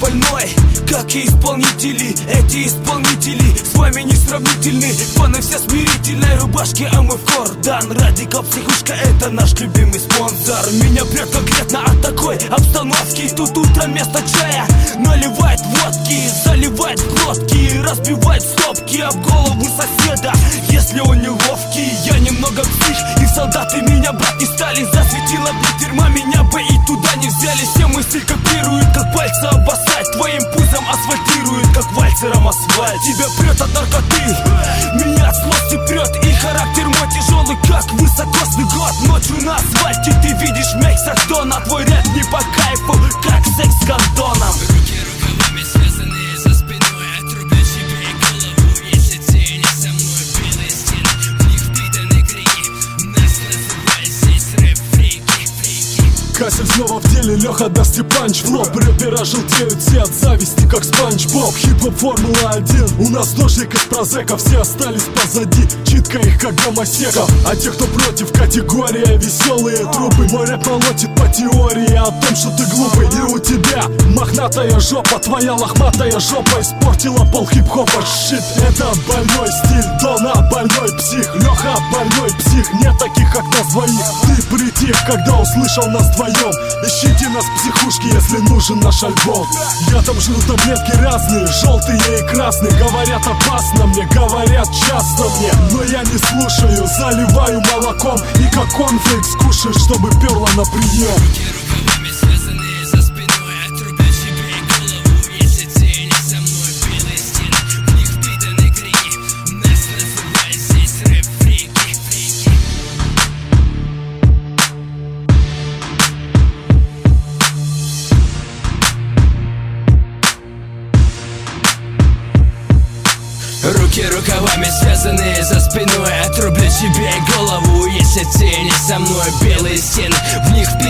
больной, как и исполнители. Эти исполнители с вами не сравнительны. Фаны все смирительной рубашки, а мы в кордан. Радикал психушка, это наш любимый спонсор. Меня прет конкретно от такой обстановки. Тут утром вместо чая наливает водки, заливает в глотки, разбивает стопки об голову соседа, если он неловкий. Я немного псих, и солдаты меня брать не стали. Засветила бы тюрьма, меня бы и туда не взяли. Все мысли копируют, как пальцы обоссать. Твоим пузом асфальтируют, как вальцером асфальт. Тебя прет от наркоты, меня от злости прет. И характер мой тяжелый, как высокосный год. Ночью на асфальте ты видишь Мексакдона. Твой рэп не по кайфу, как секс с кондоном. Руки рукавами связанные за спиной, отрублю себе голову, если ты не со мной. Белые стены, в них впитаны грехи. Нас называют здесь рэп-фрики. Кассель снова в деле, Леха даст и панч в лоб. Рэпера желтеют все от зависти, как Спанч Боб. Хип-хоп Формула-1, у нас ножик из прозека. Все остались позади, читка их как гомосеков. А те, кто против, категория веселые трупы. Мой рэп молотит по теории о том, что ты глупый. И у тебя мохнатая жопа, твоя лохматая жопа испортила пол хип-хопа. Щит, это больной стиль, Дона больной псих, Леха больной псих. Нет таких, как нас двоих. Ты притих, когда услышал нас вдвоем. Ищите нас в психушке, если нужен наш альбом. Я там жру таблетки разные, желтые и красные. Говорят опасно мне, говорят часто мне, но я не слушаю, заливаю молоком. И как конфликт кушаю, чтобы перло на прием. Руки рукавами связанные за спиной, отрублю себе голову, если ты не со мной. Белые стены, в них впитаны грехи. Нас называют здесь рэп-фрики. Руки рукавами связанные за спиной, отрублю себе голову, если ты не со мной. Белые стены, в них